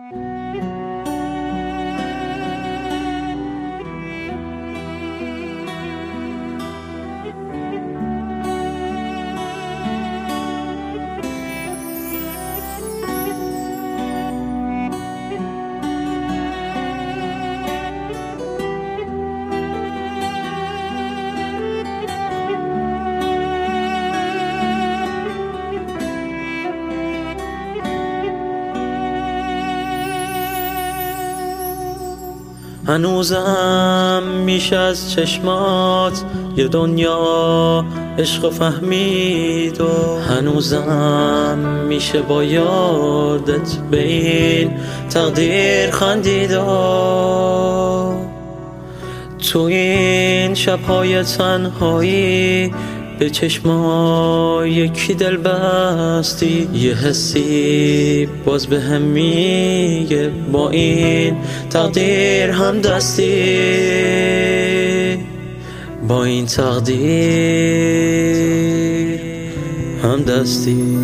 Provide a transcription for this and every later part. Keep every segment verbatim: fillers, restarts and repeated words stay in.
هنوزم میشه از چشمات یه دنیا عشق فهمید و هنوزم میشه با یادت به این تقدیر خندید و تو این شبهای تنهایی به چشمای یکی دل بستی، یه حسی باز به هم میگه با این تقدیر هم دستی، با این تقدیر هم دستی.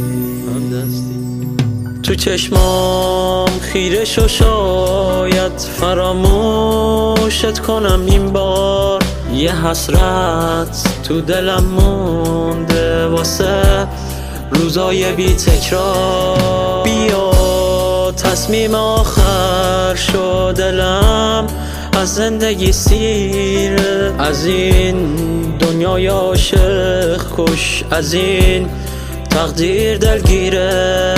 تو چشمام خیره شو شاید فراموشت کنم این بار، یه حسرت تو دلم مونده واسه روزای بی تکرار. بیا تصمیم آخر شو دلم از زندگی سیره، از این دنیای عاشق کش، از این تقدیر دلگیره،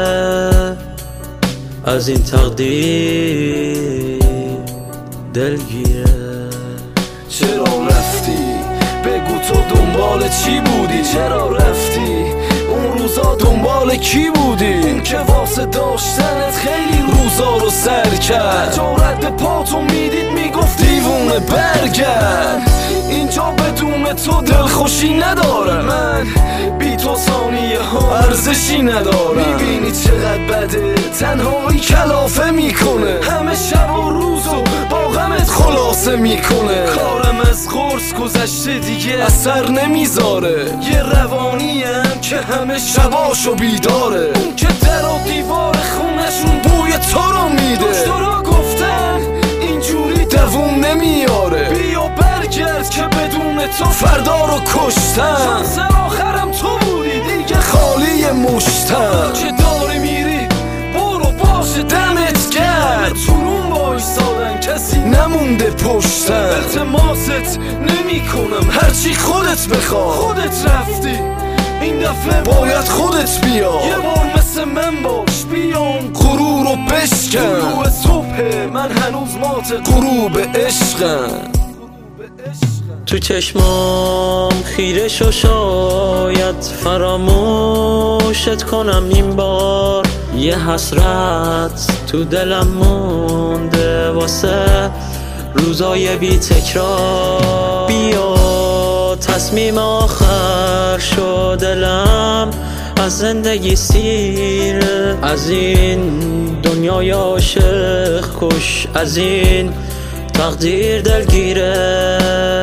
از این تقدیر دلگیره. چرا رفتی؟ بگو تو دنبال چی بودی؟ چرا رفتی؟ اون روزا دنبال کی بودی؟ اون که واسه داشتنت خیلی روزا رو سر کرد، جارت به پاتو میدید میگفت دیوونه برگرد. اینجا بدون تو دلخوشی ندارم، من بی تو ثانیه ها ارزشی ندارم. میبینی چقدر بده تنهایی کلافه میکنه، همه شب و روزو با غمت خلاصه میکنه. کارم از قرص گذشته دیگه اثر نمیذاره، یه روانیم که همه شباشو بیداره. اون که در و دیوار خونشون بوی تو رو میده، دکترها گفتن اینجوری دووم نمیاره. بیا برگرد که بدون تو فردا رو کشتن، شانس آخرم تو بودی دیگه خالی مشتم. که داری میری برو باشه دمت گرد، تورون بایستادن کسی نمونده پشتم. التماست نمی کنم هرچی خودت بخواه، خودت رفتی این دفعه باید خودت بیا. یه بار مثل من باش بیام غرور رو بشکن، طلوع صبح من هنوز مات غروب عشقم. تو چشمام خیره شو شاید فراموشت کنم این بار، یه حسرت تو دلم مونده واسه روزای بی تکرار. بیا تصمیم آخر شو دلم از زندگی سیره، از این دنیای عاشق کش، از این تقدیر دلگیره،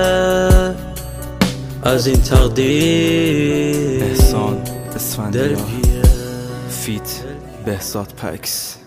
از این تقدیر احسان اسفندیار دلگیره. فیت بهزاد پکس.